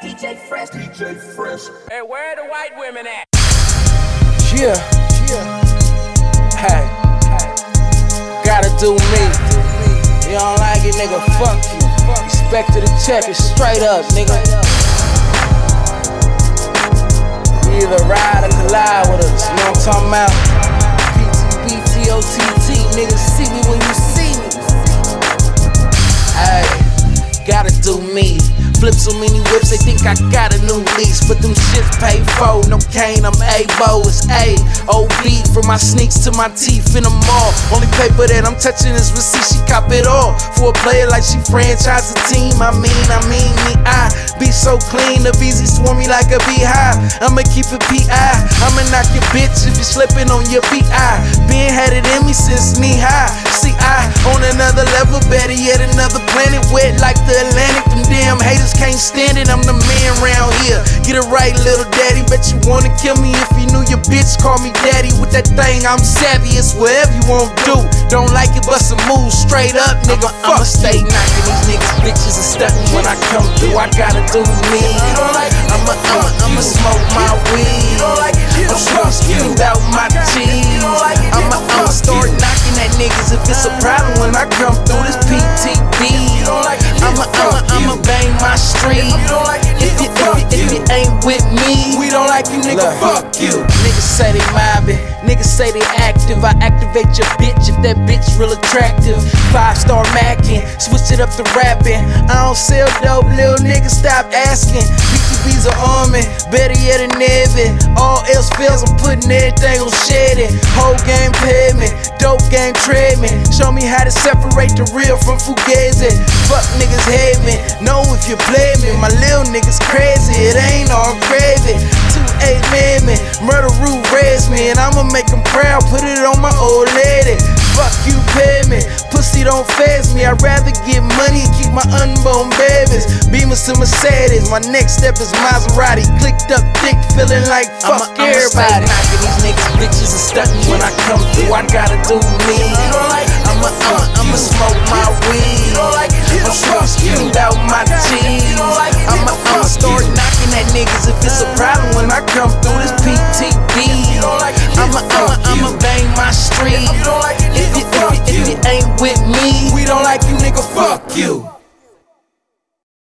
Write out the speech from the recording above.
DJ Fresh, DJ Fresh. Hey, where the white women at? Yeah. Hey. Gotta do me. You don't like it, nigga, fuck you. Respect to the check is straight up, nigga. You either ride or collide with us, you know what I'm talking about? PTBTOTT, nigga, see me when you see me. Hey, gotta do me. Flip so many whips, they think I got a new lease. But them shits paid for, no cane, I'm A-Bo. It's A-O-B, from my sneaks to my teeth in the mall. Only paper that I'm touching is receipt, she cop it all. For a player like she franchise a team, I mean me, I be so clean, the beezy swarm me like a beehive. I'ma keep it P.I. I'ma knock your bitch if you slipping on your B.I. Been had it in me since knee high. See, I on another level, better yet another planet, wet like the Atlantic. Them damn haters can't stand it, I'm the man round here. Get it right, little daddy. Bet you wanna kill me if you knew your bitch called me daddy. With that thing, I'm savvy, it's whatever you won't do. Don't like it, bust a move straight up, nigga. I'ma stay knocking these niggas, bitches and stunting when I come through. I gotta do me. I'ma smoke my weed. I'm sure screamed out my cheese. I'ma start knocking at niggas if it's a problem when I come through this PTB. I'ma bang my street. If you ain't with me, we don't like you, nigga. Fuck you. Niggas say they mobbing, niggas say they active. I activate your bitch if that bitch real attractive. 5-star mackin', switch it up to rapping. I don't sell dope, little nigga, stop asking. BTB's an army, better yet a Navy. All else fails, I'm putting everything on shedding. Whole game payment, dope game treadment. Show me how to separate the real from fugazi. Fuck niggas hate me, know if you play me. My little niggas crazy, it ain't all gravy. 2-8 man, murder root raised me, and I'ma make them proud, put it on my old lady. Fuck you, pay me, pussy don't faze me. I'd rather get money and keep my unborn babies. Beamers to Mercedes, my next step is Maserati. Clicked up thick, feeling like fuck everybody. Knocking these niggas, bitches and stunting when I come through. I gotta do me. I'ma smoke my weed. I'm sure screamed out my cheese. I'ma start knocking at niggas if it's a problem when I come